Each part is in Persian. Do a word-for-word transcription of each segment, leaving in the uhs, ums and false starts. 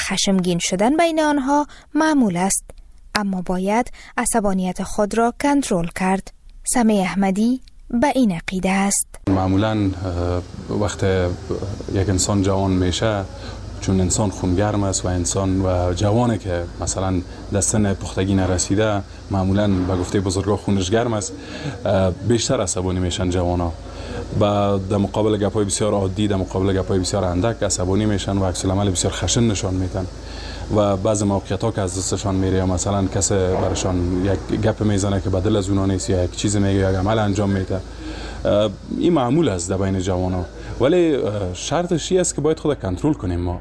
خشمگین شدن بین آنها معمول است، اما باید عصبانیت خود را کنترل کرد. سمی احمدی به این عقیده است. معمولاً وقت یک انسان جوان میشه، چون انسان خونگرم است و انسان و جوانه که مثلا در سن پختگی نرسیده، معمولاً به گفته بزرگا خونش گرم است، بیشتر عصبانی میشن جوانا. و در مقابل گپای بسیار عادی، در مقابل گپای بسیار اندک عصبانی میشن و عکس العمل بسیار خشن نشان میدن. و بعضی موقعیت ها که از دستشان میره، مثلا کسی برشان یک گپ میزنه که بدل از اونا نیست، یا یک چیز میگه یا یک عمل انجام میده، این معمول است در بین جوانا. ولی شرطش این است که باید خود کنترل کنیم. ما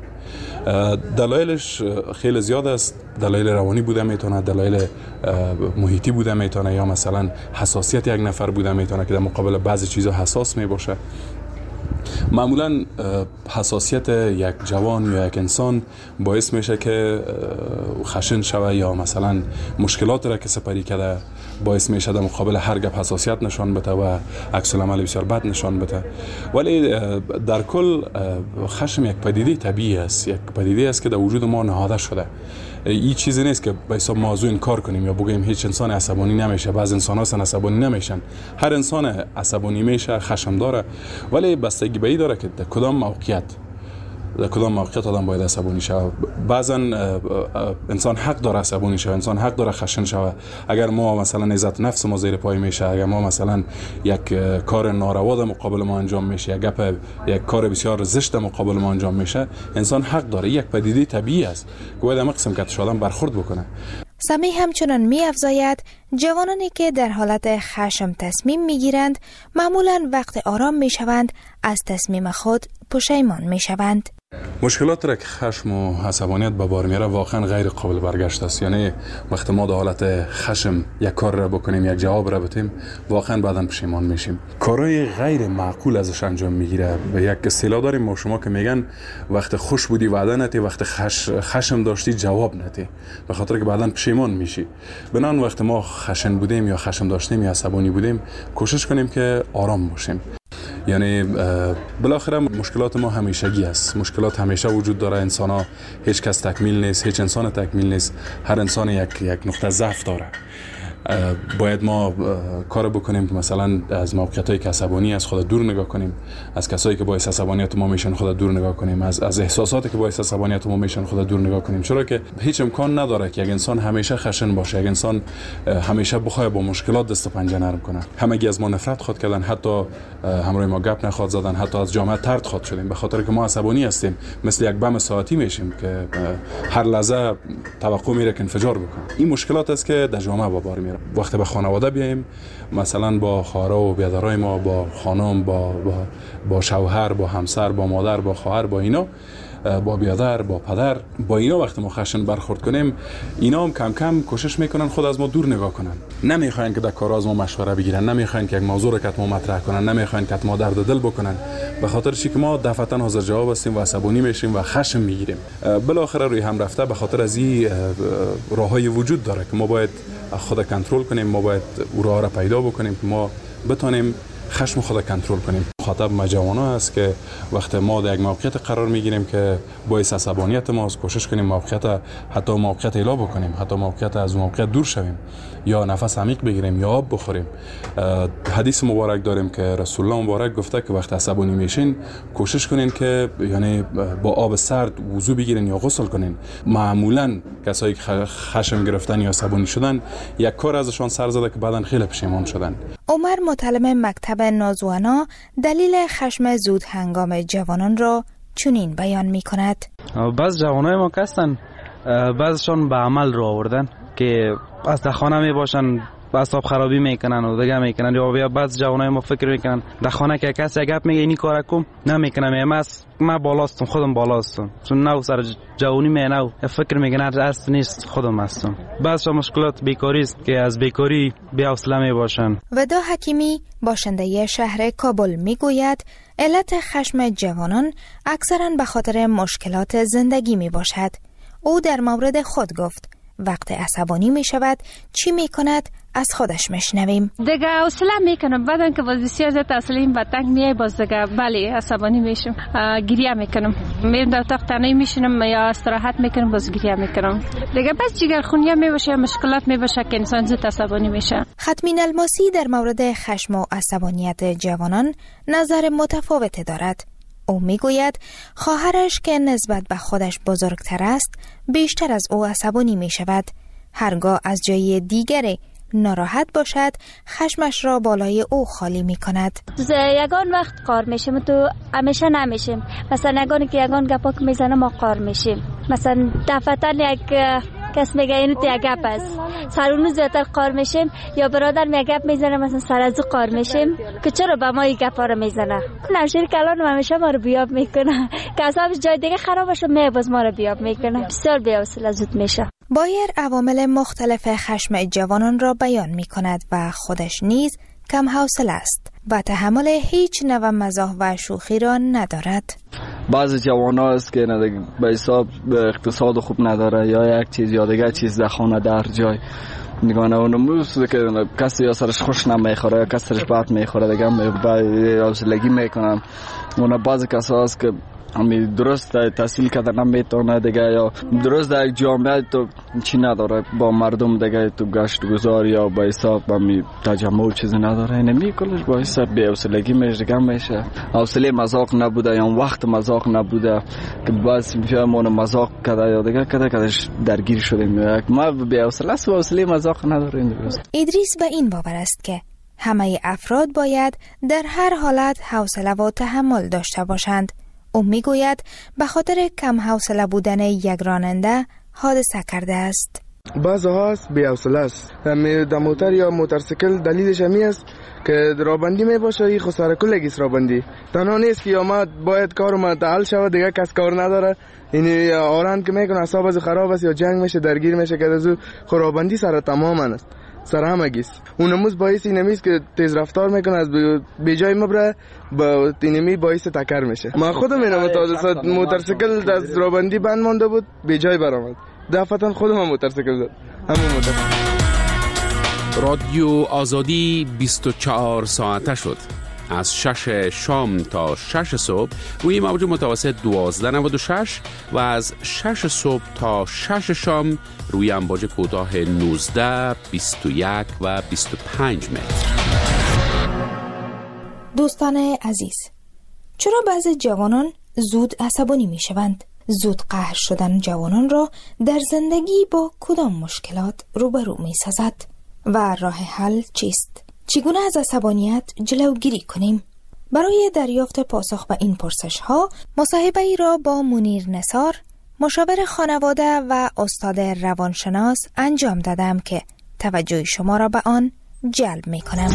دلایلش خیلی زیاد است. دلایل روانی بوده میتونه، دلایل محیطی بوده میتونه، یا مثلا حساسیت یک نفر بوده میتونه که در مقابل بعضی چیزا حساس میباشه. معمولا حساسیت یک جوان یا یک انسان باعث میشه که خشن شوه، یا مثلا مشکلات را که سپری کرده باعث میشه در مقابل هر گپ حساسیت نشان بده و عکس العمل بسیار بد نشان بده. ولی در کل خشم یک پدیده طبیعی است، یک پدیده است که در وجود ما نهاده شده. این چیزی نیست که به حساب موضوع انکار کنیم یا بگیم هیچ انسان عصبانی نمیشه. بعض انسان ها عصبانی نمیشن، هر انسان عصبانی میشه، خشم داره، ولی بستگی به این داره که در کدام موقعیت در کدام موقعیت آدم باید عصبانی شود. بعضا انسان حق داره عصبانی شود، انسان حق داره خشن شود. اگر ما مثلا عزت نفس ما زیر پای میشه، اگر ما مثلا یک کار ناروا در مقابل ما انجام میشه، یک گپ یک کار بسیار زشت در مقابل ما انجام میشه، انسان حق داره. یک پدیده طبیعی است که باید هم قسم کتش آدم برخورد بکنه. سمی همچنان می افزاید جوانانی که در حالت خشم تصمیم می گیرند معمولاً وقت آرام می شوند از تصمیم خود پشیمان می شوند. مشکلات را که خشم و عصبانیت به بار میاره واقعا غیر قابل برگشت است. یعنی وقتی ما در حالت خشم یک کار را بکنیم، یک جواب را بدیم، واقعا بعداً پشیمان میشیم. کارهای غیر معقول ازش انجام میگیره. به یک اصطلاح داریم ما شما که میگن وقت خوش بودی وعده نتی، وقت خش... خشم داشتی جواب نتی، به خاطر که بعداً پشیمان میشی. بنان وقت ما خشن بودیم یا خشم داشتیم یا عصبانی بودیم، کوشش کنیم که آرام باشیم. یعنی بالاخره مشکلات ما همیشگی است. مشکلات همیشه وجود داره. انسان ها هیچ کس تکمیل نیست، هیچ انسان تکمیل نیست. هر انسان یک یک نقطه ضعف داره. باید ما کار بکنیم که مثلا از موقعیتایی که عصبانی از خود دور نگاه کنیم، از کسایی که باعث عصبانیت ما میشن خود دور نگاه کنیم، از از احساساتی که باعث عصبانیت ما میشن خود دور نگاه کنیم. چرا که هیچ امکان نداره که یک انسان همیشه خشن باشه، یک انسان همیشه بخواد با مشکلات دست و پنجه نرم کنه. همگی از ما نفرت خود کردن، حتی همراه ما گپ نخواد زدن، حتی از جامعه طرد خود شدیم به خاطر که ما عصبانی هستیم. مثل یک بم ساعتی میشیم که هر لحظه توقع میره که انفجار بکنه. این مشکلات است که در جامعه با بار میاره. وقتی به خانواده بیایم، مثلا با خواهرها و برادرای ما، با خانم، با با با شوهر، با همسر، با مادر، با خواهر، با اینا، با برادر، با پدر، با اینا وقتی ما خشن برخورد کنیم، اینا هم کم کم کوشش میکنن خود از ما دور نگاه کنن. نمیخواین که در کار از ما مشوره بگیرن، نمیخواین که یک موضوع رو که ما مطرح کنن، نمیخواین که ما درد دل بکنن، به خاطر چی که ما دفعتا حاضر جواب هستیم و عصبانی میشیم و خشم میگیریم. بالاخره روی هم رفته به خاطر از این راههای وجود داره که ما باید خود کنترل کنیم. ما باید او راه را پیدا بکنیم که ما بتونیم خشم خود کنترل کنیم. مخاطب ما جوانا است که وقتی ما در یک موقعیت قرار میگیریم که باعث عصبانیت ماست، کوشش کنیم موقعیت حتی موقعیت الا بکنیم، حتی موقعیت از موقعیت دور شویم، یا نفس عمیق بگیریم یا آب بخوریم. حدیث مبارک داریم که رسول الله مبارک گفته که وقتی عصبانی میشین کوشش کنین که یعنی با آب سرد وضو بگیرین یا غسل کنین. معمولا کسایی که خشم گرفتن یا عصبانی شدن یک کار ازشان سر زده که بعداً خیلی پشیمان شدن. عمر متعلم مکتب نازوانا دلیل خشم زود هنگام جوانان را چنین بیان می کند. بعض جوانای ما هستن، بعضشان به عمل رو آوردن که از در خانه می باشن اعصاب خرابی میکنن و دیگه میکنن، یا بعض جوانای ما فکر میکنن در خانه که کسی گپ میگه اینی کارا کن نمیکنم، من من بالاستم، خودم بالاستم، چون نو سر جوانی می نو فکر میکنن اصل نیست، خودم هستم. بعض مشکلات بیکاری است که از بیکاری بی حوصله می باشن. ودا حکیمی باشنده شهر کابل میگوید علت خشم جوانان اکثرا به خاطر مشکلات زندگی می باشد. او در مورد خود گفت وقت عصبانی می شود چی می کند از خودش میشنویم. دیگه حوصله میکنم، بعدن که باز بسیار زیاد حوصله و تنگ میای، باز دیگه بله عصبانی میشم، گریه میکنم، میرم در اتاق تنهایی میشینم یا استراحت میکنم، باز گریه میکنم. دیگه بس جگرخونی میباشه یا مشکلات میباشه که انسان زود عصبانی میشه. ختمین الماسی در مورد خشم و عصبانیت جوانان نظر متفاوتی دارد. او میگوید خواهرش که نسبت به خودش بزرگتر است بیشتر از او عصبانی می شود. هرگاه از جای دیگری ناراحت باشد خشمش را بالای او خالی می کند. یگان وقت قار میشیم تو همیشه نمیشیم. مثلا یگانی که یگان گپا که میزنه ما قار میشیم. مثلا دفعتا یک کس میگه اینو تو یک گپ است، سر اونو زیادتر قار میشیم، یا برادر میگه گپ میزنه مثلا سر از او قار میشیم که چرا به ما این گپا رو میزنه. نمشیر کلان همیشه ما رو بیاب میکنه که اصابش جای دیگه خراب باشه میباز ما رو بیاب میکنه. بسیار بی‌حوصله زود میشه. بایر عوامل مختلف خشم جوانان را بیان می کند و خودش نیز کم حوصله است و تحمل هیچ نوع مزاح و شوخی را ندارد. بعضی جوان ها است که به حساب اقتصاد خوب نداره یا یک چیز یا دیگه چیز در خانه در جای نگانه اونم که کسی یا سرش خوش نمیخوره یا کسی سرش بد میخوره دیگه حوصلگی میکنن. اون بعضی کسا است که همی درست تحصیل کرده نمیتونه دیگه یا درست در یک جامعه تو چی نداره با مردم دیگه تو گشت گذار یا با حساب همی تجمع چیزی نداره. اینمی کلش با حساب بی حوصلگی میشه دیگه میشه. حوصله مذاق نبوده یا وقت مذاق نبوده که بس میشه مون مذاق کرده یا دیگه کرده کدش درگیر شدیم. ما بی حوصله است و حوصله مذاق نداریم. ادریس به این باور است که همه افراد باید در هر حالت حوصله و تحمل داشته باشند. او میگوید به خاطر کم حوصله بودن یک راننده حادثه کرده است. بعضی هاست بی حوصله است. در موتر یا موتورسیکل دلیلش همی است که رابندی می باشه ای خود سر کلگیست رابندی. تنها نیست که یا ما باید کارو متعال شود دیگه کس کار نداره. این آرند که میکنه اعصاب از خراب است یا جنگ میشه درگیر میشه که از او رابندی سر تمام است. سر همگیست. اونموز باعث اینمیست که تیز رفتار میکنه از به جای مبره با اینمی باعث تکر میشه. ما خودم اینم تا موتورسیکل از رابندی بند مونده بود به جای برآمد. دفعتا خودم موتورسیکل زد. همون موتورسیکل. رادیو آزادی بیست و چهار ساعته شد. از شش شام تا شش صبح روی موج متوسط دوازده نود و شش و از شش صبح تا شش شام روی امواج کوتاه نوزده، بیست و یک و بیست و پنج متر. دوستان عزیز، چرا بعضی جوانان زود عصبانی می شوند؟ زود قهر شدن جوانان را در زندگی با کدام مشکلات روبرو می سازد؟ و راه حل چیست؟ چگونه از عصبانیت جلوگیری کنیم؟ برای دریافت پاسخ به این پرسش ها مصاحبه ای را با منیر نثار، مشاور خانواده و استاد روانشناس انجام دادم که توجه شما را به آن جلب می کنم.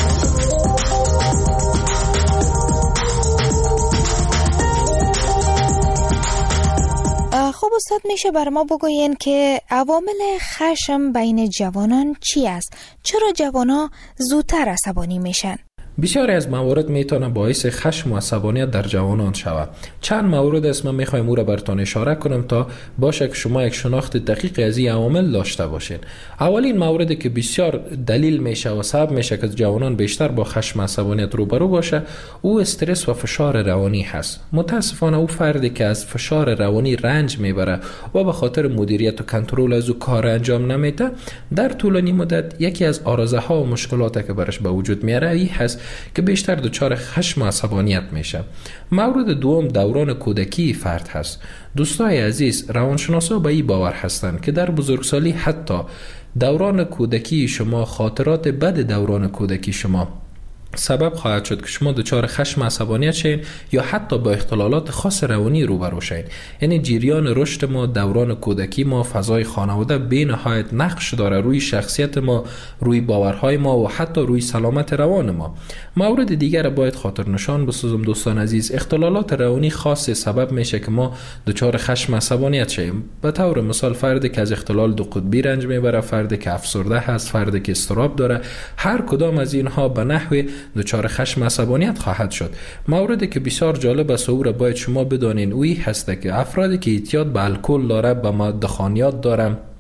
خب استاد، میشه بر ما بگوین که عوامل خشم بین جوانان چی است؟ چرا جوانان زودتر عصبانی میشن؟ بسیاری از موارد میتونه باعث خشم و عصبانیت در جوانان شود. چند مورد است من میخوایم او را براتون اشاره کنم تا باشه که شما یک شناخت دقیق از این عوامل داشته باشین. اولین موردی که بسیار دلیل میشه و سبب میشه که جوانان بیشتر با خشم و عصبانیت روبرو باشه، او استرس و فشار روانی هست. متاسفانه او فردی که از فشار روانی رنج میبره و به خاطر مدیریت و کنترل از او کار انجام نمیده، در طولانی مدت یکی از آرزه ها و مشکلاتی که برش به وجود میاره این هست که بیشتر دچار خشم و عصبانیت میشه. مورد دوم دوران کودکی فرد هست. دوستای عزیز، روانشناسا به این باور هستند که در بزرگسالی حتی دوران کودکی شما، خاطرات بد دوران کودکی شما سبب خواهد شد که شما دچار خشم عصبانیت شین یا حتی با اختلالات خاص روانی روبرو شین. یعنی جریان رشد ما، دوران کودکی ما، فضای خانواده به نهایت نقش داره روی شخصیت ما، روی باورهای ما و حتی روی سلامت روان ما. مورد دیگر باید خاطر نشان بسازم دوستان عزیز، اختلالات روانی خاص سبب میشه که ما دچار خشم عصبانیت شیم. به طور مثال فردی که از اختلال دو قطبی رنج میبره، فردی که افسرده هست، فردی که اضطراب داره، هر کدام از اینها به نحوی دچار خشم عصبانیت خواهد شد. موردی که بسیار جالب است او را باید شما بدانین اویی هست که افرادی که اعتیاد به الکل داره، به ماده خانیات داره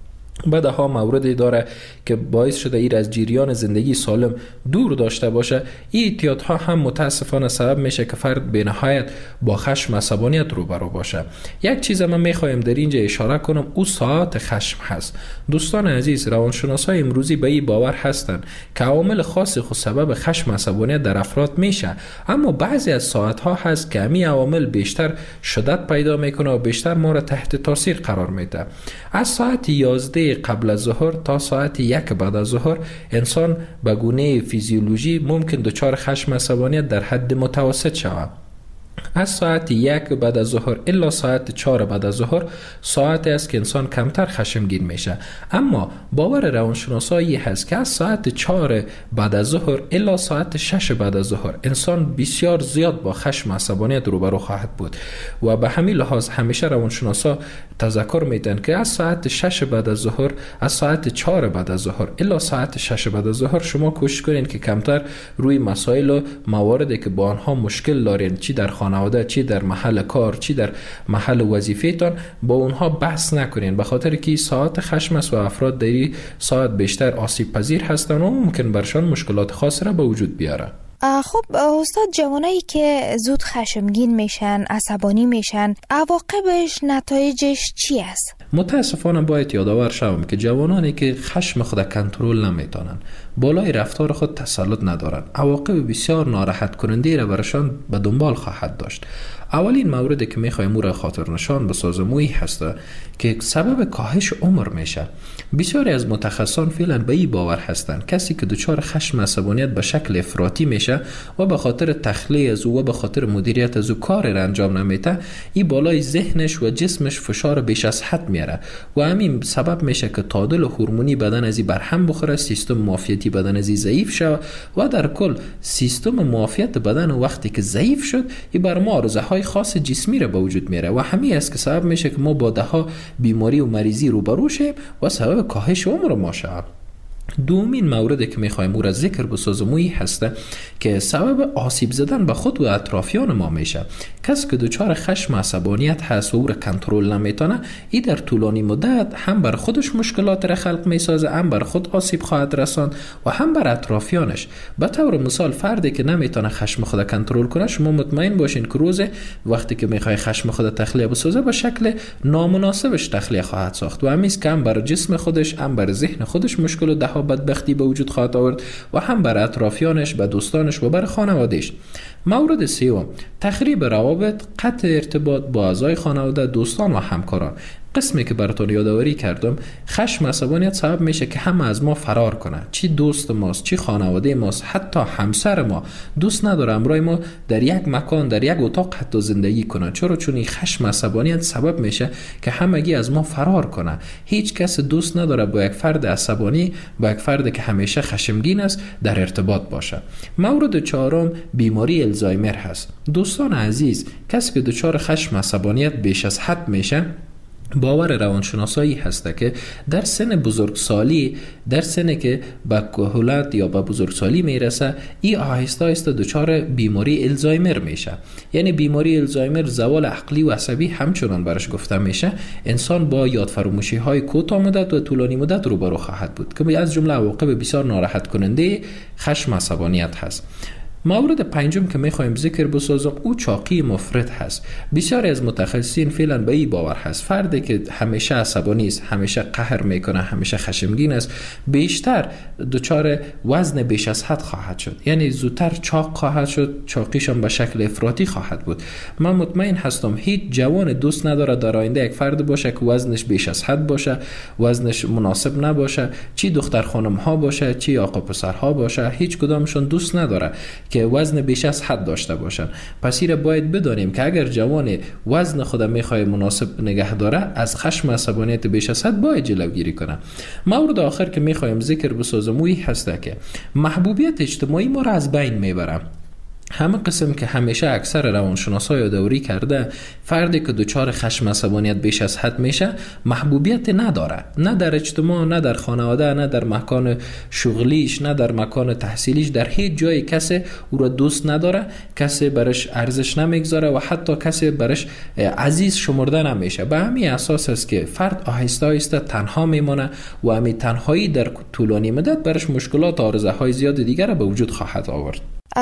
بعدها موردی داره که باعث شده ایر از جریان زندگی سالم دور داشته باشه. این اعتیادها هم متاسفانه سبب میشه که فرد به نهایت با خشم و عصبانیت روبرو باشه. یک چیز من میخوایم در اینجا اشاره کنم، او ساعت خشم هست. دوستان عزیز، روانشناسای امروزی به این باور هستند که عوامل خاصی خود سبب خشم و عصبانیت در افراد میشه، اما بعضی از ساعتها هست که همین عوامل بیشتر شدت پیدا میکنه و بیشتر ما را تحت تاثیر قرار میده. از ساعت یازده قبل از ظهر تا ساعت یک بعد از ظهر انسان به گونه فیزیولوژی ممکن دچار خشم و عصبانیت در حد متوسط شود. از ساعت یک بعد از ظهر الا ساعت چهار بعد از ظهر ساعتی است که انسان کمتر خشمگین میشه، اما باور روانشناسایی هست که از ساعت چهار بعد از ظهر الا ساعت شش بعد از ظهر انسان بسیار زیاد با خشم و عصبانیت روبرو خواهد بود و به همین لحاظ همیشه روانشناسا تذکر میدن که از ساعت شش بعد از ظهر، از ساعت چهار بعد از ظهر الا ساعت شش بعد از ظهر شما کوشش کنین که کمتر روی مسائل و مواردی که با آنها مشکل دارین، چی در خانواده، چی در محل کار، چی در محل وظیفه‌تان، با اونها بحث نکنین، به خاطر که ساعت خشم است و افراد در این ساعت بیشتر آسیب پذیر هستن و ممکن برشان مشکلات خاصی را به وجود بیاره. خب استاد، جوانایی که زود خشمگین میشن، عصبانی میشن، عواقبش، نتایجش چی است؟ متاسفانه باید یادآور شوم که جوانانی که خشم خود کنترل نمیتونن، بالای رفتار خود تسلط ندارن، عواقب بسیار ناراحت کننده را برشان به دنبال خواهد داشت. اولین موردی که میخوایم او را خاطر نشان بسازم اویی هسته که سبب کاهش عمر میشه. بسیاری از متخصصان فعلا به این باور هستند کسی که دچار خشم و عصبانیت به شکل افراطی میشه و به خاطر تخلیه از او و به خاطر مدیریت از او کار را انجام نمیده، این بالای ذهنش و جسمش فشار بیش از حد میاره و همین سبب میشه که تعادل هورمونی بدن از این برهم بخوره، سیستم معافیتی بدن از این ضعیف شه و در کل سیستم معافیت بدن وقتی که ضعیف شد این بر ما عرضه‌های خاص جسمی را به وجود میاره و همین است که سبب میشه که ما با دهها بیماری و مریضی روبرو شیم و سبب کاهش عمر ما شود. دومین موردی که میخوایم او را ذکر بسازم اویی هسته که سبب آسیب زدن به خود و اطرافیان ما میشه. کسی که دچار خشم و عصبانیت هست و او را کنترل نمیتونه، این در طولانی مدت هم بر خودش مشکلات را خلق میسازه، هم بر خود آسیب خواهد رساند و هم بر اطرافیانش. به طور مثال فردی که نمیتونه خشم خود کنترل کنه، شما مطمئن باشین که روز وقتی که میخوای خشم خود تخلیه بسازه به شکل نامناسبش تخلیه خواهد ساخت و همیز که هم بر جسم خودش هم بر ذهن خودش مشکل و دهها بدبختی به وجود خواهد آورد و هم بر اطرافیانش، به دوستانش و بر خانوادهش. مورد سوم، تخریب روابط، قطع ارتباط با اعضای خانواده، دوستان و همکاران. قسمی که براتون یادآوری کردم، خشم و عصبانیت سبب میشه که همه از ما فرار کنه، چی دوست ماست، چی خانواده ماست، حتی همسر ما دوست نداره همراه ما در یک مکان، در یک اتاق حتی زندگی کنه. چرا؟ چون این خشم و عصبانیت سبب میشه که همگی از ما فرار کنه. هیچ کس دوست نداره با یک فرد عصبانی، با یک فرد که همیشه خشمگین است در ارتباط باشه. مورد چهارم، بیماری الزایمر هست. دوستان عزیز، کسی که دچار خشم و عصبانیت بیش از حد میشه، باور روانشناسایی هسته که در سن بزرگسالی، در سنی که به کهولت یا به بزرگسالی میرسه، این آهسته آهسته دچار بیماری الزایمر میشه. یعنی بیماری الزایمر زوال عقلی و عصبی همچنان برش گفته میشه. انسان با یاد فراموشی های کوتاه مدت و طولانی مدت روبرو خواهد بود که از جمله عواقب بسیار ناراحت کننده خشم و عصبانیت هست. مورد پنجم که میخوایم ذکر بسازم او چاقی مفرط هست. بسیاری از متخصصین فعلا به این باور هست فردی که همیشه عصبانی است، همیشه قهر میکنه، همیشه خشمگین است، بیشتر دچار وزن بیش از حد خواهد شد، یعنی زودتر چاق خواهد شد، چاقیشان به شکل افراطی خواهد بود. من مطمئن هستم هیچ جوان دوست نداره در آینده یک فرد باشه که وزنش بیش از حد باشه، وزنش مناسب نباشه، چی دختر خانم ها باشه، چی آقا پسر ها باشه، هیچ کدامشون دوست نداره که وزن بیش از حد داشته باشن. پس این باید بدانیم که اگر جوان وزن خود میخواد مناسب نگه داره، از خشم و عصبانیت بیش از حد باید جلوگیری کنه. مورد آخر که میخوایم ذکر بسازم اویی هسته که محبوبیت اجتماعی ما را از بین میبره. همه قسم که همیشه اکثر روانشناسا یادآوری کرده، فردی که دچار خشم عصبانیت بیش از حد میشه محبوبیت نداره، نه در اجتماع، نه در خانواده، نه در مکان شغلیش، نه در مکان تحصیلیش. در هیچ جای کسی او را دوست نداره، کسی برش ارزش نمیگذاره و حتی کسی برش عزیز شمرده نمیشه. به همین اساس است که فرد آهسته آهسته تنها میمونه و همین تنهایی در طولانی مدت برش مشکلات و آرزوهای زیاد دیگر به وجود خواهد آورد.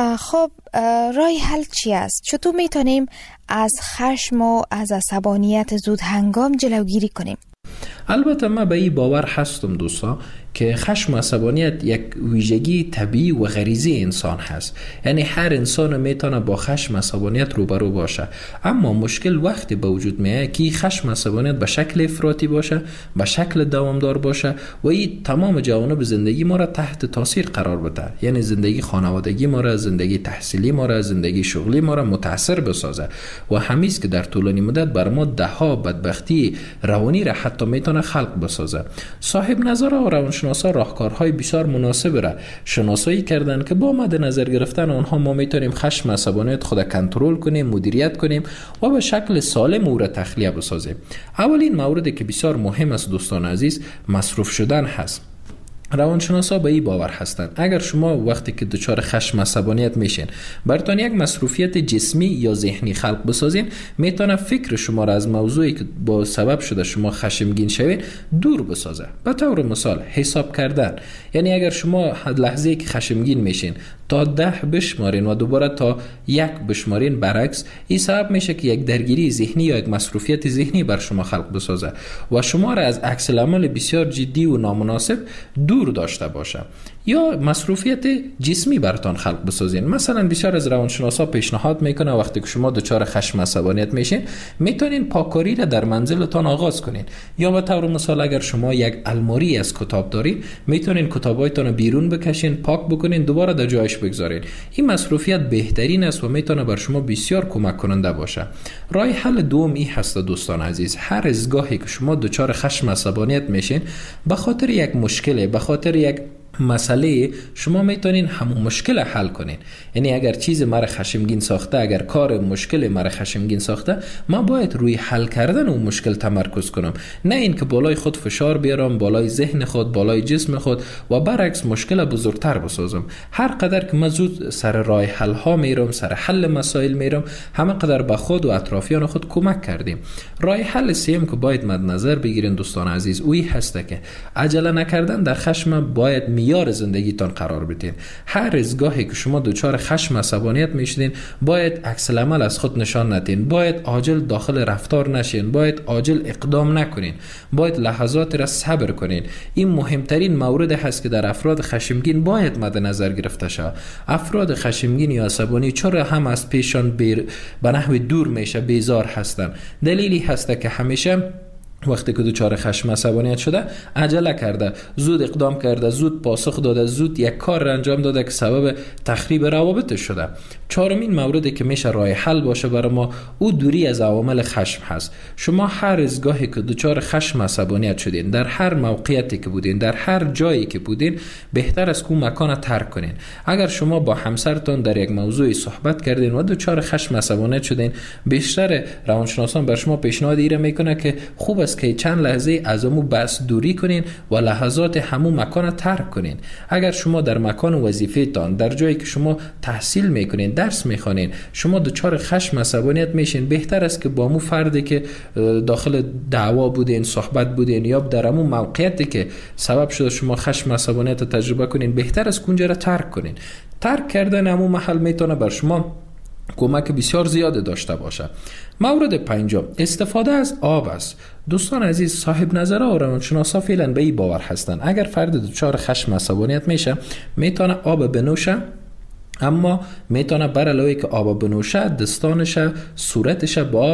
خب راه حل چی است؟ چطور میتونیم از خشم و از عصبانیت زود هنگام جلوگیری کنیم؟ البته من به این باور هستم دوستا که خشم و عصبانیت یک ویژگی طبیعی و غریزی انسان هست. یعنی هر انسان میتونه با خشم و عصبانیت روبرو باشه، اما مشکل وقتی به وجود میاد که خشم و عصبانیت به شکل افراطی باشه، به شکل دوامدار باشه و این تمام جوانب زندگی ما را تحت تاثیر قرار بده. یعنی زندگی خانوادگی ما را، زندگی تحصیلی ما را، زندگی شغلی ما را متاثر بسازه و همیست که در طولانی مدت بر ما ده ها بدبختی روانی را حتی میتونه خلق بسازه. صاحب نظرها و روانشناسا راهکارهای بسیار مناسب را شناسایی کردن که با مد نظر گرفتن آنها ما میتونیم خشم و عصبانیت خود کنترل کنیم، مدیریت کنیم و به شکل سالم او را تخلیه بسازیم. اولین موردی که بسیار مهم است دوستان عزیز، مصروف شدن هست. روانشناسا به این باور هستند اگر شما وقتی که دچار خشم و عصبانیت میشین براتون یک مصروفیت جسمی یا ذهنی خلق بسازین، میتونه فکر شما را از موضوعی که با سبب شده شما خشمگین شوید دور بسازه. به طور مثال حساب کردن، یعنی اگر شما لحظه‌ای که خشمگین میشین تا ده بشمارین و دوباره تا یک بشمارین، برعکس این سبب میشه که یک درگیری ذهنی یا یک مصروفیت ذهنی بر شما خلق بسازه و شما را از عکس العمل بسیار جدی و نامناسب دور داشته باشه. یا مصروفیت جسمی براتون خلق بسازین. مثلا بسیار از روانشناسا پیشنهاد میکنه وقتی که شما دچار خشم و عصبانیت میشین میتونین پاککاری را در منزلتان آغاز کنین. یا به طور مثال اگر شما یک الماری از کتاب دارین میتونین کتابایتون رو بیرون بکشین، پاک بکنین، دوباره در جایش بگذارین. این مصروفیت بهترین است و میتونه بر شما بسیار کمک کننده باشه. راه حل دوم این هست دوستان عزیز، هر از گاهی که شما دچار خشم و عصبانیت میشین به خاطر یک مشکل، به خاطر یک مسئله، شما میتونین همون مشکل حل کنین. یعنی اگر چیز مرا خشمگین ساخته، اگر کار مشکل مرا خشمگین ساخته، ما باید روی حل کردن اون مشکل تمرکز کنم، نه این که بالای خود فشار بیارم، بالای ذهن خود، بالای جسم خود و برعکس مشکل بزرگتر بسازم. هر قدر که من زود سر راه حل ها میرم، سر حل مسائل میرم، همه قدر به خود و اطرافیان خود کمک کردیم. راه حل سوم که باید مد نظر بگیرین دوستان عزیز، اوی هست که عجله نکردن در خشم باید میار زندگیتان قرار بدین. هر از گاهی که شما دچار خشم و عصبانیت میشین باید عکس العمل از خود نشان ندین، باید عاجل داخل رفتار نشین، باید عاجل اقدام نکنین، باید لحظات را صبر کنین. این مهمترین مورد هست که در افراد خشمگین باید مد نظر گرفته شود. افراد خشمگین یا عصبانی چرا هم از پیشان بیر به نحو دور میشه، بیزار هستن؟ دلیلی هست که همیشه وقتی که دچار خشم عصبانیت شده عجله کرده، زود اقدام کرده، زود پاسخ داده، زود یک کار را انجام داده که سبب تخریب روابطش شده. چهارمین موردی که میشه راه حل باشه برای ما، او دوری از عوامل خشم هست. شما هر از گاهی که دچار خشم عصبانیت شدین، در هر موقعیتی که بودین، در هر جایی که بودین، بهتر است که اون مکان ترک کنین. اگر شما با همسرتون در یک موضوعی صحبت کردین و دچار خشم عصبانیت شدین، بیشتر روانشناسان بر شما پیشنهاد ایره میکنه که خوب که چند لحظه از همون بحث دوری کنین و لحظات همون مکان ترک کنین. اگر شما در مکان وظیفه تان، در جایی که شما تحصیل میکنین، درس میخوانین، شما دچار خشم عصبانیت میشین، بهتر است که با مو فردی که داخل دعوا بودین، صحبت بودین یا در همون موقعیتی که سبب شده شما خشم عصبانیت تجربه کنین، بهتر است اونجا را ترک کنین. ترک کردن همون محل میتونه بر شما کمک بسیار زیاد داشته باشه. مورد پنجم استفاده از آب است. دوستان عزیز، صاحب نظرها و روانشناسا فعلا به این باور هستند اگر فرد دچار خشم عصبانیت میشه میتونه آب بنوشه، اما میتونه بر علاوه که آب بنوشه دستانش، صورتش با آب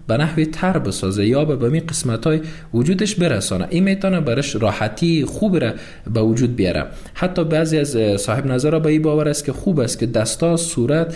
به نحوی تر بسازه یا به بمی قسمت های وجودش برسانه. این میتونه برش راحتی خوب را به وجود بیاره. حتی بعضی از صاحب نظرها به این باور است که خوب است که دستا، صورت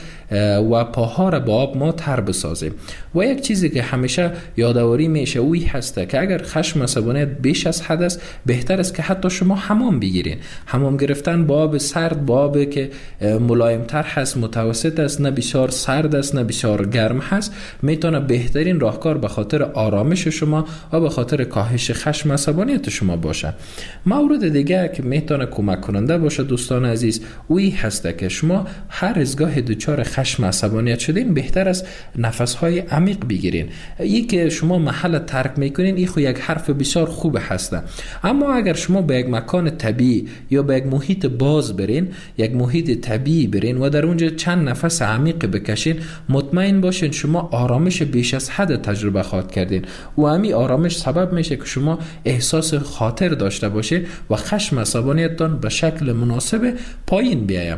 و پاها را با آب ما تر بسازه. و یک چیزی که همیشه یادآوری میشه اوی هسته که اگر خشم عصبانیت بیش از حد است، بهتر است که حتی شما حمام بگیرین. حمام گرفتن با آب سرد، با آب که ملایم تر هست، متوسط است، نه بسیار سرد است نه بسیار گرم هست، میتونه بهترین راهکار به خاطر آرامش شما و به خاطر کاهش خشم عصبانیت شما باشه. مورد دیگه که میتونه کمک کننده باشه دوستان عزیز، اوی هسته که شما هر از گاه دچار خشم عصبانیت شدین، بهتر است نفس‌های عمیق بگیرین. این که شما محل ترک میکنین، این خو یک حرف بسیار خوب هسته. اما اگر شما به یک مکان طبیعی یا به یک محیط باز برین، یک محیط طبیعی برین و در اونجا چند نفس عمیق بکشین، مطمئن باشین شما آرامش بیش از حد تجربه خواهد کردین و همین آرامش سبب میشه که شما احساس خاطر داشته باشین و خشم عصبانیتتان به شکل مناسب پایین بیاید.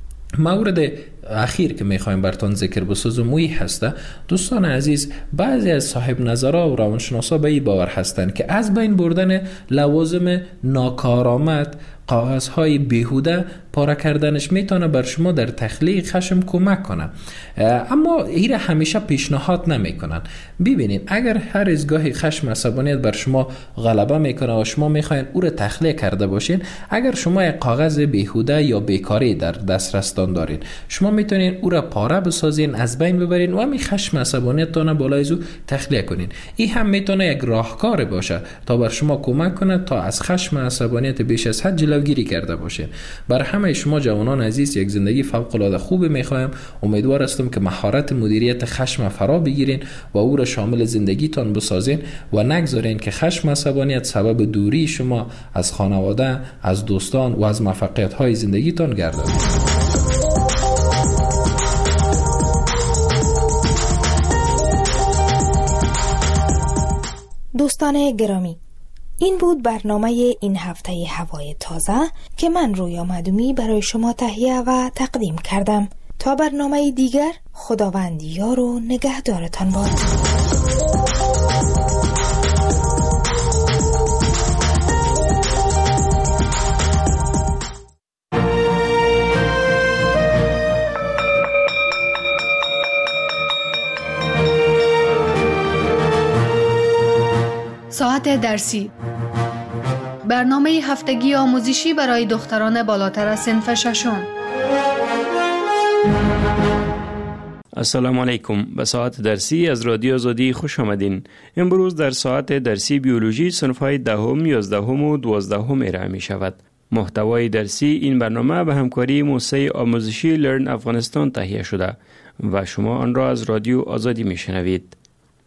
مورد اخیر که میخوایم براتون ذکر بسازم اوی هسته دوستان عزیز، بعضی از صاحب نظرها و روانشناسا به این باور هستند که از بین بردن لوازم ناکارآمد، کاغذهای بیهوده پاره کردنش میتونه بر شما در تخلیه خشم کمک کنه، اما این همیشه پیشنهاد نمیکنن. ببینید اگر هر از گاهی خشم عصبانیت بر شما غلبه میکنه و شما میخواین او را تخلیه کرده باشین، اگر شما یک کاغذ بیهوده یا بیکاری در دسترستان دارین، شما میتونین او را پاره بسازین، از بین ببرین و همین خشم عصبانیتتان بالای از او تخلیه کنین. این هم میتونه یک راهکار باشه تا بر شما کمک کنه تا از خشم عصبانیت بیش از حد جلوگیری کرده باشین. بر همه شما جوانان عزیز یک زندگی فوق العاده خوب میخوایم. امیدوار هستم که مهارت مدیریت خشم فرا بگیرین و او را شامل زندگیتان بسازین و نگذارین که خشم عصبانیت سبب دوری شما از خانواده، از دوستان و از موفقیت های زندگیتان گردد. دوستان گرامی، این بود برنامه این هفته هوای تازه که من رویا مدومی برای شما تهیه و تقدیم کردم. تا برنامه دیگر، خداوند یار و نگهدارتان باد. ساعت درسی، برنامه هفتگی آموزشی برای دختران بالاتر از صنف ششم. السلام علیکم. به ساعت درسی از رادیو آزادی خوش آمدین. امروز در ساعت درسی بیولوژی صنف‌های دهم، یازدهم و دوازدهم ارائه می شود. محتوای درسی این برنامه به همکاری موسسه آموزشی لرن افغانستان تهیه شده و شما آن را از رادیو آزادی می شنوید.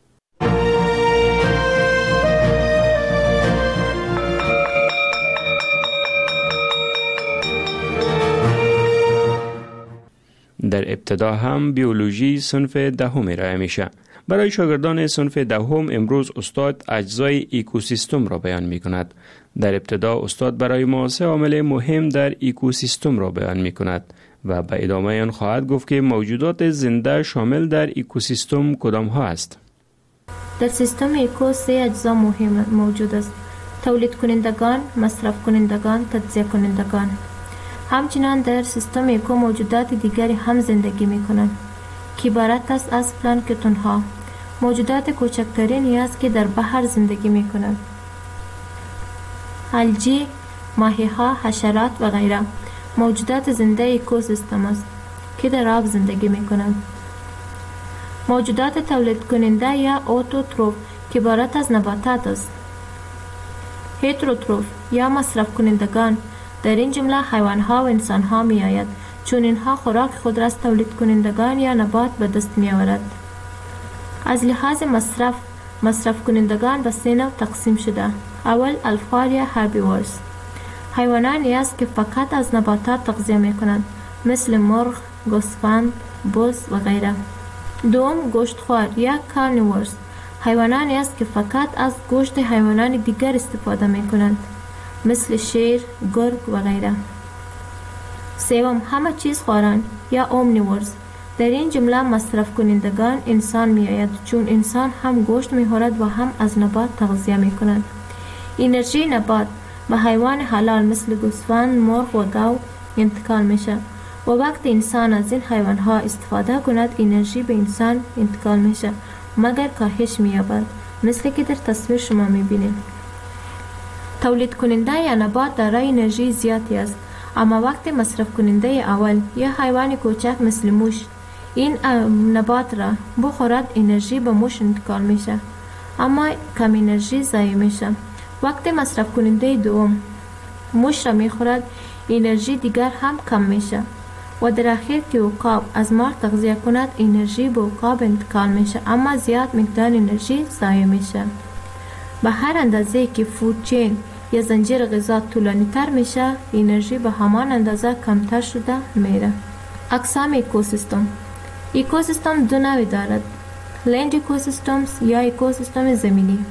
در ابتدا هم بیولوژی صنف دهم ارائه میشه. برای شاگردان صنف دهم امروز استاد اجزای اکوسیستم را بیان می کند. در ابتدا استاد برای ما سه عامل مهم در اکوسیستم را بیان می کند و به ادامه آن خواهد گفت که موجودات زنده شامل در اکوسیستم کدام ها است. در سیستم اکو سه اجزا مهم موجود است: تولید کنندگان، مصرف کنندگان، تجزیه کنندگان. همچنین در سیستم اکو موجودات دیگری هم زندگی می کنند که عبارت است از پلانکتون ها، موجودات کوچکترینی است که در بحر زندگی می کنند. الگی، ماهی ها، حشرات و غیره موجودات زنده اکوسیستم است که در آب زندگی می کنند. موجودات تولید کننده یا اوتوتروف که عبارت از نباتات است. هتروتروف یا مصرف کنندگان در این جمله حیوان ها و انسان ها می آید، چون اینها خوراک خود را از تولید کنندگان یا نبات به دست می آورد. از لحاظ مصرف، مصرف کنندگان به سه نوع تقسیم شده. اول الفار یا هربیورز، حیوانانی است که فقط از نباتات تغذیه می کنند، مثل مرغ، گوسفند، بز و غیره. دوم گوشتخوار یا کارنیورز، حیوانانی است که فقط از گوشت حیوانان دیگر استفاده می کنند، مثل شیر، گرگ و غیره. سوم همه چیز خواران یا اومنیورز، در این جمله مصرف کنندگان انسان می آید، چون انسان هم گوشت می خورد و هم از نبات تغذیه می کند. انرژی نبات به حیوان حلال مثل گوسفند، مرغ و گاو انتقال می شود و وقت انسان از این حیوان ها استفاده کند انرژی به انسان انتقال می شود مگر کاهش می یابد، مثل که در تصویر شما می بینید. تولید کننده یا نبات دارای انرژی زیادی است، اما وقت مصرف کننده اول یا حیوان کوچک مثل موش این نبات را بخورد انرژی به موش انتقال می شود اما کم انرژی ضایع می شود. وقت مصرف کننده دوم موش را می خورد انرژی دیگر هم کم می شود و در اخیر که عقاب از مار تغذیه کند انرژی به عقاب انتقال می شود اما زیاد مقدار انرژی ضایع می شود. به هر اندازه که فود چین یا زنجیر غذا طولانی تر می شود انرژی به همان اندازه کمتر شده می رود. اقسام اکوسیستم. اکوسیستم دو نوع دارد: لند اکوسیستمز یا اکوسیستم زمینی.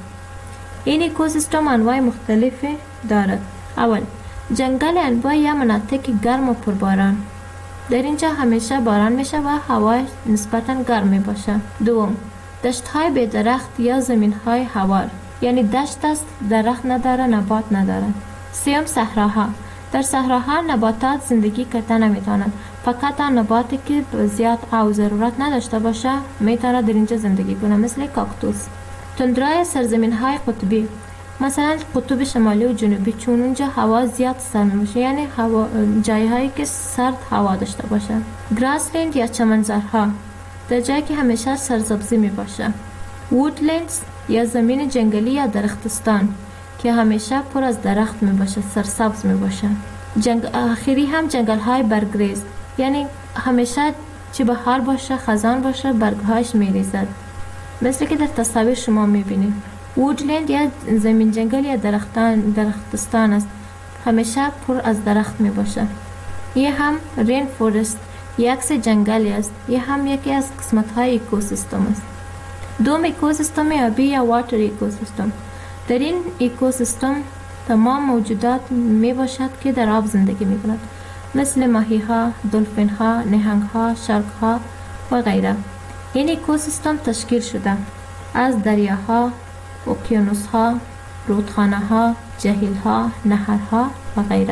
این اکوسیستم انواع مختلفی دارد. اول، جنگل انواع یا مناطق گرم و پرباران. در اینجا همیشه باران میشه و هوا نسبتا گرم می باشه. دوم، دشت های بی درخت یا زمین های هوار، یعنی دشت است درخت نداره نبات نداره. سوم، صحراها. در صحراها نباتات زندگی کرده نمیتونند، فقط آن نباتی که زیاد آب ضرورت نداشته باشه میتونه در اینجا زندگی کنه، مثل کاکتوس. تندرای سرزمین های قطبی، مثلا قطب شمالی و جنوبی، چون اونجا هوا زیاد سرد باشه، یعنی هوا جایی هایی که سرد هوا داشته باشه. گراسلند یا چمنزارها، در جایی که همیشه سرسبزی می باشه. وودلندز یا زمین جنگلی یا درختستان که همیشه پر از درخت می باشه، سرسبز می باشه. جنگ آخری هم جنگل های برگریز، یعنی همیشه چه بهار باشه خزان باشه برگهاش می ریزد، مثل که در تصاویر شما می بینید. وودلند یا زمین جنگل یا درختان درختستان است، همیشه پر از درخت می باشه. یه هم رین فورست یکس جنگلی است، یه هم یکی از قسمت های اکوسیستم است. دوم، اکوسیستم آبی یا واتر اکوسیستم. در این اکوسیستم تمام موجودات می باشد که در آب زندگی می کند، مثل ماهی ها، دلفین ها، نهنگ ها، شارک ها و غیره. این اکوسیستم تشکیل شده از دریاها، اقیانوس ها، رودخانه ها، جهیل ها، نهرها و غیره.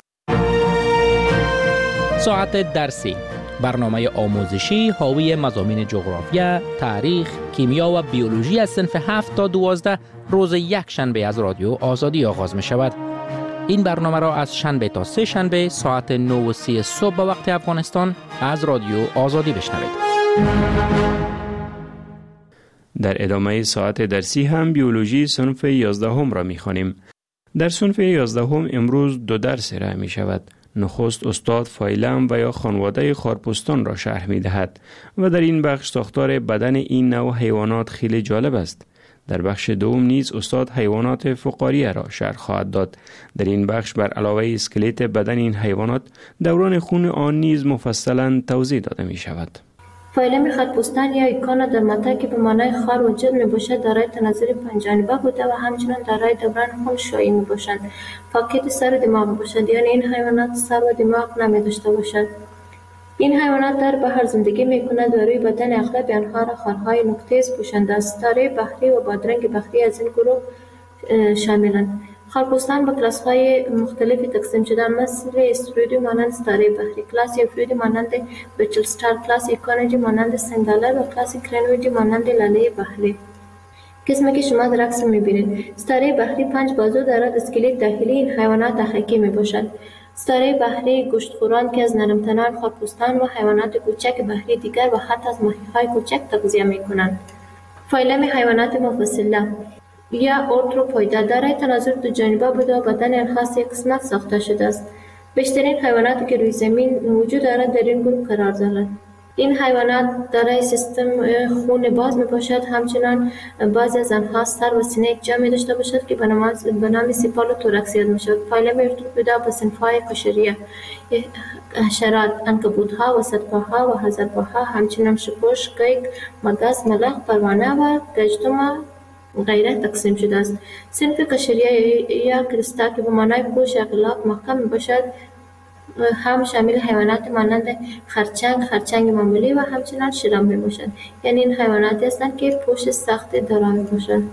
ساعت درسی، برنامه آموزشی حاوی مضامین جغرافیا، تاریخ، کیمیا و بیولوژی از صنف هفت تا دوازده روز یک شنبه از رادیو آزادی آغاز می شود. این برنامه را از شنبه تا سه شنبه ساعت نه و سی صبح به وقت افغانستان از رادیو آزادی بشنوید. در ادامه ساعت درسی هم بیولوژی صنف یازدهم را می خوانیم. در صنف یازدهم امروز دو درس ارائه می شود. نخست استاد فایلم و یا خانواده خارپستان را شرح می دهد و در این بخش ساختار بدن این نوع حیوانات خیلی جالب است. در بخش دوم نیز استاد حیوانات فقاریه را شرح خواهد داد. در این بخش بر علاوه اسکلت بدن این حیوانات دوران خون آن نیز مفصلا توضیح داده می شود. فایلم خارپستان یا ایکانا در مته که به معنای خار وجود می باشد دارای تناظر پنجانبه بوده و همچنان دارای دوران خون شایی می باشند. فقط سر و دماغ می باشد، یعنی این حیوانات سر و دماغ نمی داشته باشد. این حیوانات در بحر زندگی می کند و روی بدن اغلب آنها را خارهای نقطه‌ای پوشانده است. ستاره بحری و بادرنگ بحری از این گروه شاملند. خارپستان به کلاس‌های مختلفی تقسیم شدند، مثل استرویدی مانند ستاره بحری، کلاس افریدی مانند بچل ستار، کلاس ایکونوجی مانند سنگالر و کلاس کرنویدی مانند لاله بحری. قسمی که شما در عکس می‌بینید، ستاره بحری پنج بازو دارد. اسکلت داخلی این حیوانات حقیقی میباشد. ستاره بحری گوشتخوران که از نرمتنان خارپستان و حیوانات کوچک بحری دیگر و حتی از ماهی‌های کوچک تغذیه می‌کنند. فایلم حیوانات مفصله یا ارتروپویدا دارای تناظر دو جانبه بوده و بدن آنها سه قسمت ساخته شده است. بیشترین حیواناتی که روی زمین وجود دارد در این گروه قرار دارند. این حیوانات دارای سیستم خون باز می باشد، همچنان بعضی از آنها سر و سینه یک جا می داشته باشد که به نام سیپال و توراکس یاد می شود. فایلم ارتروپویدا به صنف‌های قشریه، حشرات، عنکبوت‌ها، وسطپاها و هزارپاها، همچنان شپش، قیق، مگس، ملخ، پروانه و گژدم غیره تقسیم شده است. صنف قشریه یا کریستا که به معنای پوش اغلاق محکم می باشد هم شامل حیوانات مانند خرچنگ، خرچنگ معمولی و همچنین شرم میباشند. یعنی این حیواناتی هستند که پوست سخت دارا میباشند.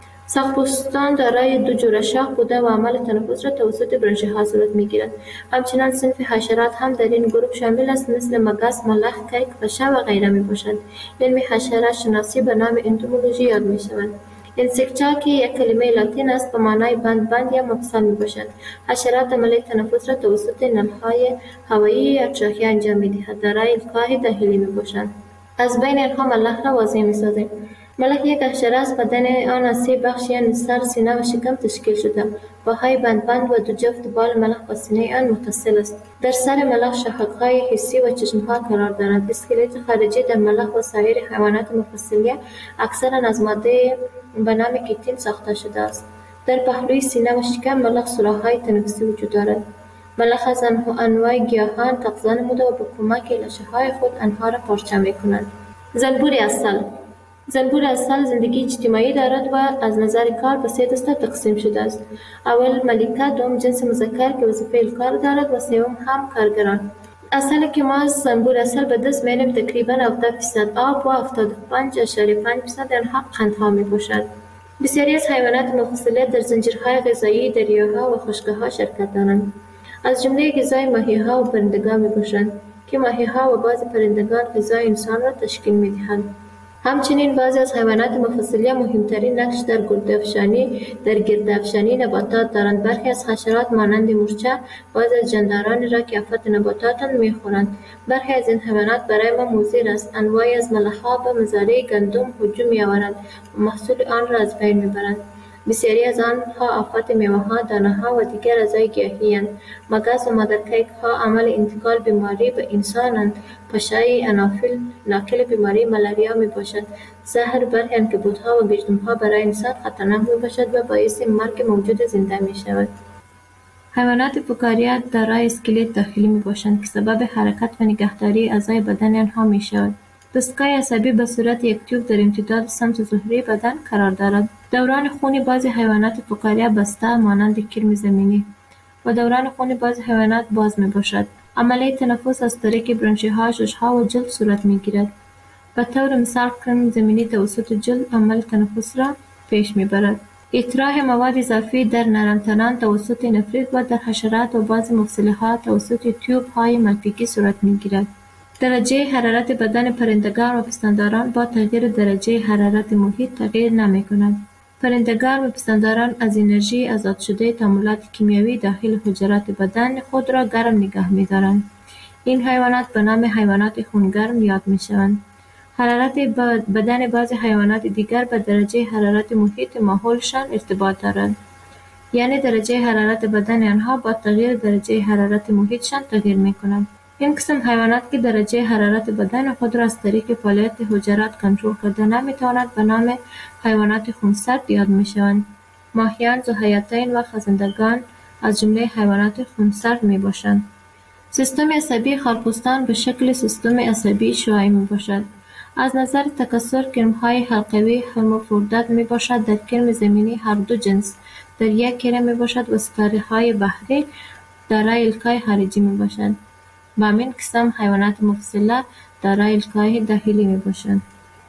سخت‌پوستان دارای دو جوره شاخ بوده و عمل تنفس را توسط برانشی‌ها صورت می‌گیرد. همچنین صنف حشرات هم در این گروه شامل است، مثل مگس، ملخ، کیک، پشه و غیره میباشند. علم حشرات شناسی به نام انتومولوژی یاد می‌شود. انسکتا که یک کلمه لاتین است به معنای بند بند یا مفصل میباشد. حشرات عمل تنفس را توسط نل‌های هوایی یا تراخیه انجام می‌دهد. دارای القاح داخلی میباشند. از بین آنها ملخ را واضح می‌سازیم. ملخ یک حشره است. بدن آن از سه بخش یعنی سر، سینه و شکم تشکیل شده. پاهای بند بند و دو جفت بال ملخ با سینه آن متصل است. در سر ملخ شاخک‌های حسی و چشم‌ها قرار دارد. اسکلت خارجی در ملخ و سایر حیوانات مفصلیه اکثرا از ماده به نام کیتین ساخته شده است. در پهلوی سینه و شکم ملخ سوراخ‌های تنفسی وجود دارد. ملخ از انواع گیاهان تغذیه نموده و به کمک لاشه‌های خود آنها را پارچه می‌کنند. زنبور عسل زنبور عسل زندگی اجتماعی دارد و از نظر کار به سه دسته تقسیم شده است. اول ملکه، دوم جنس مذکر که وظیفه الکار دارد و سوم هم کارگران. عسلی که ما از زنبور عسل به دست می‌آوریم تقریباً هفتاد درصد آب و هفتاد و پنج اشاریه پنج درصد آنها قندها می‌باشد. بسیاری از حیوانات مفصلیه در زنجیرهای غذایی دریاها و خشک‌ها شرکت دارند. از جمله غذای ماهی‌ها و پرندگان می‌باشند که ماهی‌ها و بعضی پرندگان غذای انسان را تشکیل می‌دهند. همچنین بعضی از حیوانات مفصلیه مهمترین نقش در گردافشانی در گردافشانی نباتات دارند. برخی از حشرات مانند مورچه بعضی از جاندارانی را که آفت نباتات می‌خورند. برخی از این حیوانات برای ما مضر است. انواعی از ملخ‌ها به مزارع گندم هجوم می‌آورند و محصول آن را از بین می‌برند. بسیاری از آنها آفت میوه‌ها، دانه‌ها و دیگر اعضای گیاهی‌اند. مگس و مادرکیک‌ها عامل انتقال بیماری به انسان‌اند. پشه انافیل ناقل بیماری ملاریا میباشد. زهر برخی عنکبوت‌ها و گژده‌ها برای انسان خطرناک میباشد و باعث مرگ موجود زنده میشود. حیوانات فکاریه دارای اسکلت داخلی میباشند که سبب حرکت و نگهداری اعضای بدن آنها میشود. دستگاه عصبی به صورت یک تیوب در امتداد سمت ظهری بدن قرار دارد. دوران خون بعضی حیوانات فکاریه بسته مانند کرم زمینی و دوران خون بعضی حیوانات باز میباشد. عملیه تنفس از طریق برانشی‌ها، شش‌ها و جلد صورت میگیرد. به طور مثال کرم زمینی توسط جلد عمل تنفس را پیش میبرد. اطراح مواد اضافی در نرمتنان توسط نفریت و در حشرات و بعضی مفصلی‌ها توسط تیوب های ملفیکی صورت میگیرد. درجه حرارت بدن پرندگان و پستانداران با تغییر درجه حرارت محیط تغییر نمی‌کند. پرندگان و پستانداران از انرژی آزاد شده تعاملات کیمیایی داخل حجرات بدن خود را گرم نگه می‌دارند. این حیوانات به نام حیوانات خونگرم یاد می‌شوند. حرارت بدن بعضی حیوانات دیگر به درجه حرارت محیط ماحولشان ارتباط دارد. یعنی درجه حرارت بدن آنها با تغییر درجه حرارت محیطشان تغییر می‌کند. این قسم حیوانات که درجه حرارت بدن خود را از طریق فعالیت حجرات کنترل کرده نمی‌توانند به نام حیوانات خونسرد یاد می‌شوند. ماهیان، ذوحیاتین و خزندگان از جمله حیوانات خونسرد میباشند. سیستم عصبی خارپوستان به شکل سیستم عصبی شعاعی میباشد. از نظر تکثر کرم‌های حلقوی هموفوردات میباشد. در کرم زمینی هر دو جنس در یک کره میباشد و ستاره‌های بحری دارای الکای خارجی میباشند. و همین قسم حیوانات مفصله دارای الکای داخلی میباشند.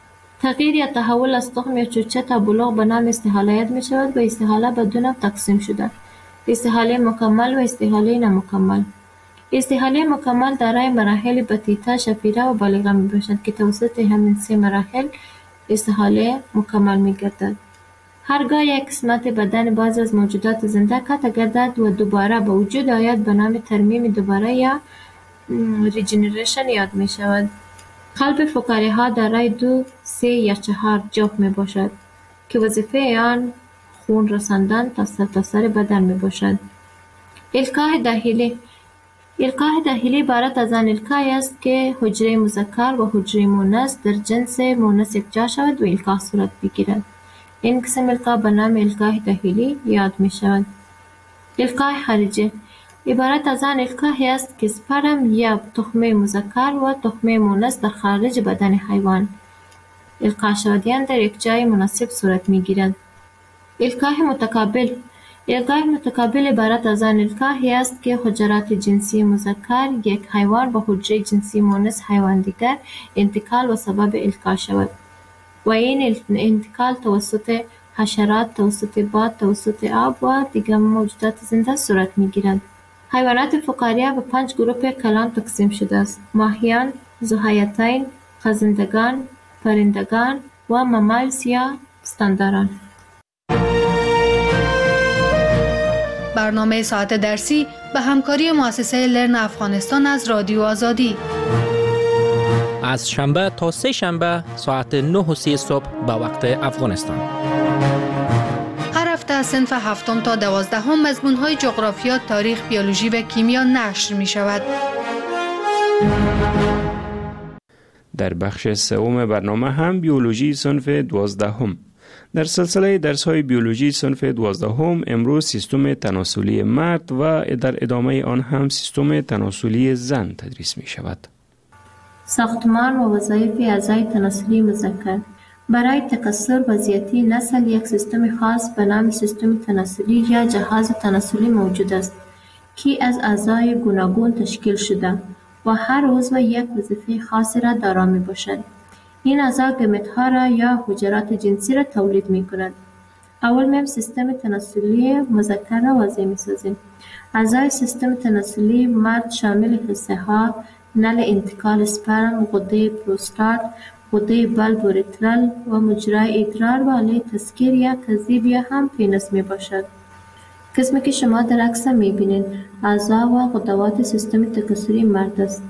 تغییر یا تحول از تخم یا چوچه تا بلوغ به نام استحاله یاد میشود و استحاله به دو نوع تقسیم شده: استحاله مکمل و استحاله نامکمل. استحاله مکمل دارای مراحل بطیطه، شفیره و بالغه میباشد که توسط همین سه مراحل استحاله مکمل میگردد. هرگاه یک قسمت بدن بعضی از موجودات زنده قطع گردد و دوباره به وجود آید به نام ترمیم دوباره یا ریجنریشن یاد می شود. قلب فکاریه ها دارای دو، سه یا چهار جوف می باشد که وظیفه آن خون رساندن تا سرتاسر بدن می باشد. الکای داخلی. الکای داخلی عبارت از آن الکای است که حجره مذکر و حجره مؤنث در جنس مؤنث یکجا شود و الکا صورت بگیرد. این قسم الکا به نام الکای داخلی یاد می شود. الکای خارجی عبارت از آن الکای است که سپرم یا تخمه مذکر و تخمه مؤنث در خارج بدن حیوان القا شدیان در یک جای مناسب صورت می گیرد. الکای متقابل یک گاه متقابل عبارت از آن الکاهی است که حجرات جنسی مذکر یک حیوان به حجره جنسی مؤنث حیوان دیگر انتقال و سبب الکا شود و این انتقال توسط حشرات، توسط باد، توسط آب و دیگر موجودات زنده صورت می‌گیرد. حیوانات فقاریه به پنج گروه کلان تقسیم شده است: ماهیان، ذوحیاتین، خزندگان، پرندگان و ممالز یا پستانداران. برنامه ساعت درسی به همکاری مؤسسه لرن افغانستان از رادیو آزادی از شنبه تا سه شنبه ساعت نه و سی صبح به وقت افغانستان. هر هفته از صنف هفتم تا دوازدهم مضمون‌های جغرافیا، تاریخ، بیولوژی و کیمیا نشر می شود. در بخش سوم برنامه هم بیولوژی صنف دوازدهم. در سلسله درس‌های بیولوژی صنف دوازدهم امروز سیستم تناسلی مرد و در ادامه آن هم سیستم تناسلی زن تدریس می شود. ساختمان و وظایف اعضای تناسلی مذکر. برای تکثر و زیاتی نسل یک سیستم خاص به نام سیستم تناسلی یا جهاز تناسلی موجود است که از اعضای گوناگون تشکیل شده و هر عضو یک وظیفه خاصی را دارا می باشد. این اعضا گمیت‌ها را یا حجرات جنسی را تولید می کند. اول میم سیستم تناسلی مذکر را واضح می سازیم. اعضای سیستم تناسلی مرد شامل حصه ها، نل انتقال اسپرم، غده پروستات، غده بلب اوریترال و مجرای ادرار و آله تسکیر یا کذیب یا هم پینس می باشد. قسمی که شما در عکس می بینید اعضا و غدوات سیستم تکثری مرد است.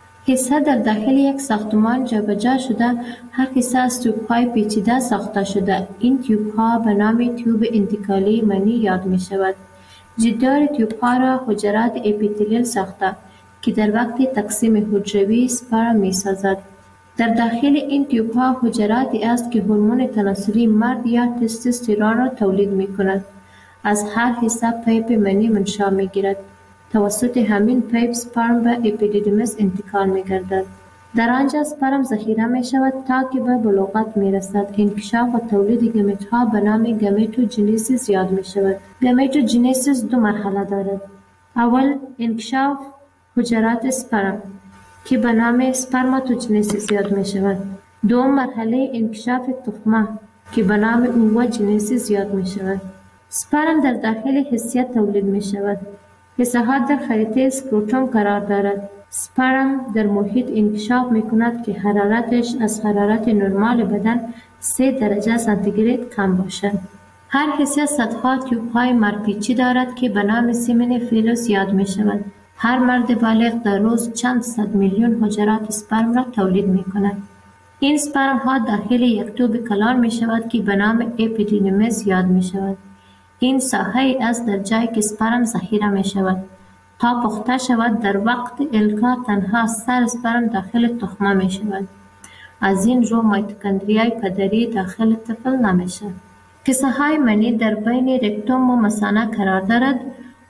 حصه در داخل یک ساختمان جابجا شده، هر حصه از تیوب‌های پیچیده ساخته شده. این تیوب‌ها به نام تیوب انتقالی منی یاد می شود. جدار تیوب‌ها را حجرات اپیتلیل ساخته که در وقت تقسیم حجروی سپرم می سازد. در داخل این تیوب‌ها حجراتی است که هورمون تناسلی مرد یا تستوسترون را تولید می کند. از هر حصه پیپ منی منشأ می گیرد. توسط همین پیپ سپرم به اپیدیدیمس انتقال می گردد. در آنجا سپرم ذخیره می شود تا که به بلوغت می رسد. انکشاف و تولید گمیت ها به نام گمیتوجنیسیس یاد می شود. گمیتوجنیسیس دو مرحله دارد. اول انکشاف حجرات سپرم که به نام سپرماتوجنیسیس یاد می شود. دوم مرحله انکشاف تخمه که به نام اووجنیسیس یاد می شود. سپرم در داخل حسیه تولید می شود. حصه ها در خریطه اسکروتوم قرار دارد. سپرم در محیط انکشاف می کند که حرارتش از حرارت نرمال بدن سه درجه سانتیگراد کم باشد. هر حصه صدها تیوب های مرپیچی دارد که به نام سیمن فیلوس یاد می شود. هر مرد بالغ در روز چند صد میلیون حجرات سپرم را تولید می کند. این سپرم ها داخل یک توب کلان می شود که به نام اپیدیدیمس یاد می شود. این ساحه است در جایی که سپرم ذخیره می شود. تا پخته شود در وقت الکا تنها سر سپرم داخل تخمه می شود. از این رو مایتوکندریای پدری داخل طفل نمیشه. کیسه های منی در بین رکتوم و مثانه قرار دارد.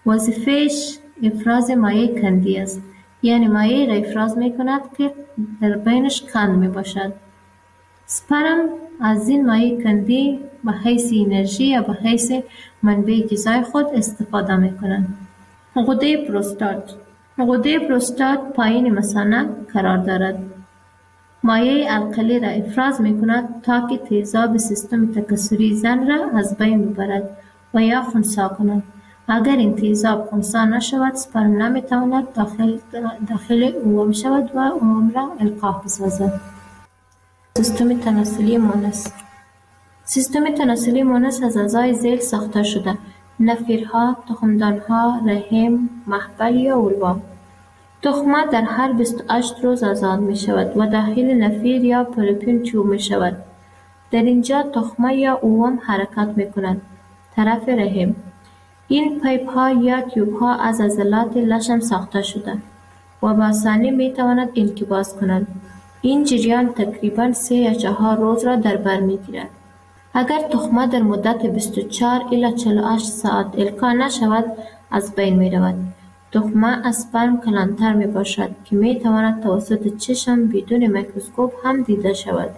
وظیفهش افراز مایع کندی است. یعنی مایع را افراز می کند که در بینش کند می باشد. سپرم از این مایع کندی به حیث انرژی یا به حیث منبع غذای خود استفاده می کنند. غده پروستات. غده پروستات پایین مثانه قرار دارد. مایع القلی را افراز می کند تا که تیزاب سیستم تکثری زن را از بین ببرد و یا خنثی کند. اگر این تیزاب خنثی نشود سپرم نمی تواند داخل, داخل اوم شود و اوم را القاح بسازد. سیستم تناسلی مؤنث. سیستم تناسلی مؤنث از اعضای ذیل ساخته شده: نفیرها، تخمدانها، رحم، محبل یا اولوا. تخمه در هر بیست و هشت روز آزاد می شود و داخل نفیر یا پولیپین چوب می شود. در اینجا تخمه یا اوم حرکت می کند. طرف رحم. این پیپ ها یا تیوب ها از عضلات لشم ساخته شده و با آسانی می تواند انقباض کنند. این جریان تقریباً سه یا چهار روز را در بر می گیرد. اگر تخمه در مدت بیست و چهار الی چهل و هشت ساعت القا نشود از بین می رود. تخمه از سپرم کلانتر می باشد که می تواند توسط چشم بدون میکروسکوپ هم دیده شود.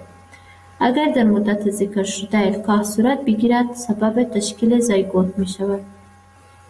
اگر در مدت ذکر شده القاح صورت بگیرد سبب تشکیل زایگوت می شود.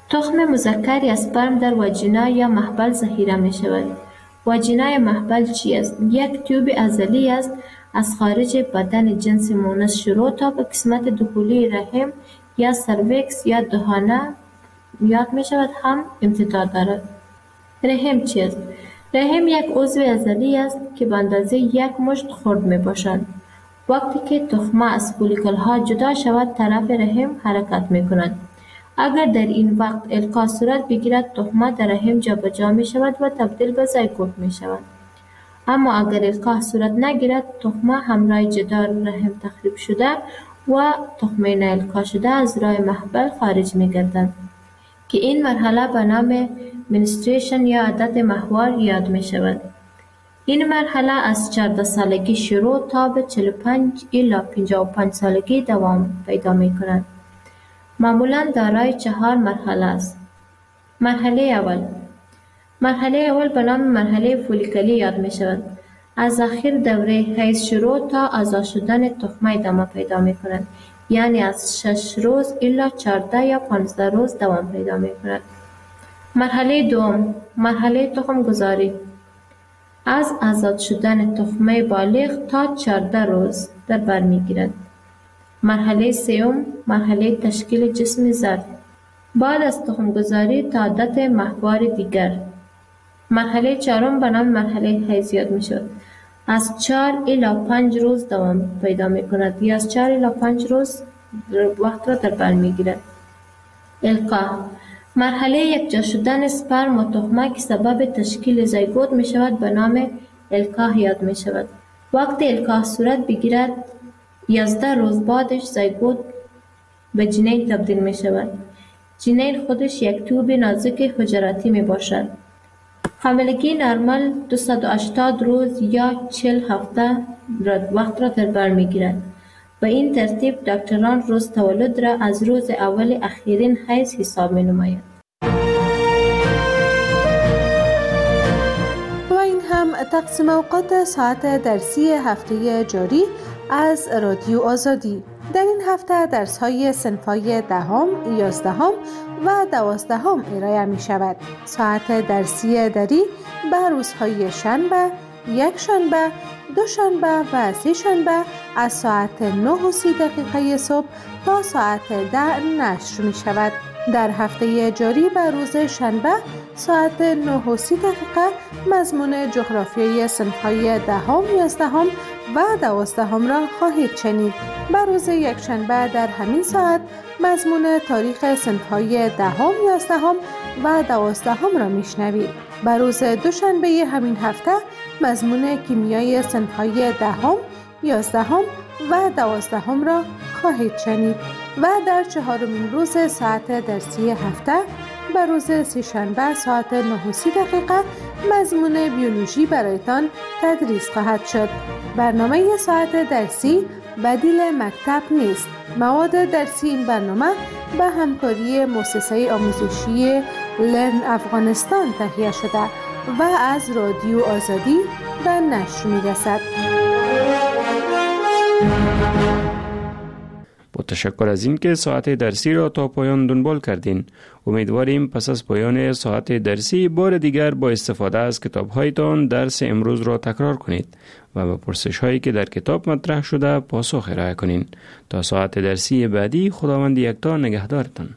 تخم مذکر یا اسپرم در واژینا یا محبل ذخیره می شود. واژینا یا محبل چی است؟ یک تیوب عضلی است از خارج بدن جنس مونس شروع تا به قسمت دخولی رحم یا سرویکس یا دهانه یاد می شود هم امتداد دارد. رحم چی است؟ رحم یک عضو عضلی است که به اندازه یک مشت خرد می باشد. وقتی که تخمه از فولیکل ها جدا شود طرف رحم حرکت می کند. اگر در این وقت القاء صورت بگیرد تخمه در رحم جابجا می شود و تبدیل به زایگوت می شود. اما اگر القاء صورت نگیرد تخمه همراه جدار رحم تخریب شده و تخمه نالقاء شده از راه محبل خارج می گردد که این مرحله به نام منستریشن یا عادت ماهوار یاد می شود. این مرحله از چهارده سالگی شروع تا به چهل و پنج الی پنجاه و پنج سالگی دوام پیدا می کند. معمولاً دارای چهار مرحله است. مرحله اول مرحله اول به نام مرحله فولیکلی یاد می شود. از آخر دوره حیض شروع تا آزاد شدن تخمه ادامه پیدا می کند. یعنی از شش روز الی چهارده یا پانزده روز دوام پیدا می کند. مرحله دوم مرحله تخم گذاری از آزاد شدن تخمه بالغ تا چهارده روز در بر می گیرد. مرحله سوم مرحله تشکیل جسم زرد بعد از تخم گذاری تا عادت ماهوار دیگر. مرحله چهارم به نام مرحله حیض یاد می شود. از چهار الی پنج روز دوام پیدا می کند یا از چهار الی پنج روز وقت را در بر می گیرد. القاء مرحله یکجا شدن اسپرم و تخمه که سبب تشکیل زایگوت می شود به نام القاء یاد می شود. وقتی القاء صورت بگیرد یازده روز بعدش زایگوت به جنین تبدیل می شود. جنین خودش یک توب نازک حجراتی می باشد. حاملگی نرمال دویست و هشتاد روز یا چهل هفته وقت را در بر می گیرد. به این ترتیب دکتران روز تولد را از روز اول اخیرین حیض حساب می نماید. و این هم تقسیم اوقات ساعت درسی هفته جاری از رادیو آزادی. در این هفته درس های صنف‌های دهم، یازدهم و دوازدهم ارائه می شود. ساعت درسی دری به روزهای شنبه، یک شنبه، دو شنبه و سه شنبه از ساعت نه و سی دقیقه صبح تا ساعت ده نشر می شود. در هفته جاری به روز شنبه ساعت نه و سی دقیقه مضمون جغرافیای صنف‌های دهم، یازدهم و دوازدهم را خواهید شنید. به روز یک شنبه در همین ساعت مضمون تاریخ صنف‌های دهم، یازدهم و دوازدهم را میشنوید. به روز دوشنبه همین هفته مضمون کیمیای صنف‌های دهم، یازدهم و دوازدهم را خواهید شنید و در چهارمین روز ساعت درسی هفته به روز سه‌شنبه ساعت نه و سی دقیقه مضمون بیولوژی برایتان تدریس خواهد شد. برنامه ساعت درسی بدیل مکتب نیست. مواد درسی این برنامه به همکاری مؤسسه آموزشی لرن افغانستان تهیه شده و از رادیو آزادی به نشر می‌رسد. با تشکر از این که ساعت درسی را تا پایان دنبال کردین. امیدواریم پس از پایان ساعت درسی بار دیگر با استفاده از کتاب‌هایتان درس امروز را تکرار کنید و به پرسش‌هایی که در کتاب مطرح شده پاسخ ارائه کنین. تا ساعت درسی بعدی خداوند یکتا نگهدارتان.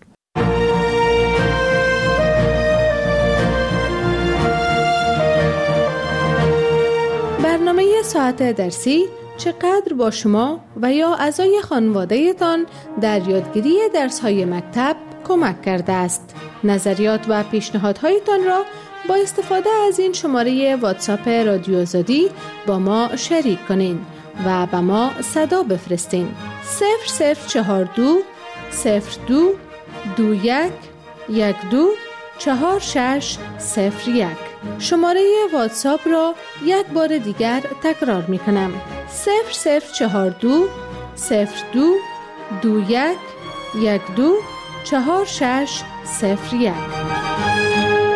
برنامه ساعت درسی چقدر با شما و یا اعضای خانواده تان در یادگیری درس‌های مکتب کمک کرده است. نظریات و پیشنهادهایتان را با استفاده از این شماره واتساپ رادیو آزادی با ما شریک کنین و به ما صدا بفرستین. صفر صفر چهار دو صفر دو دو یک یک دو چهار شش صفر یک. شماره واتساپ را یک بار دیگر تکرار می کنم. صفر صفر چهار دو صفر دو دو یک یک دو چهار شش صفر یک.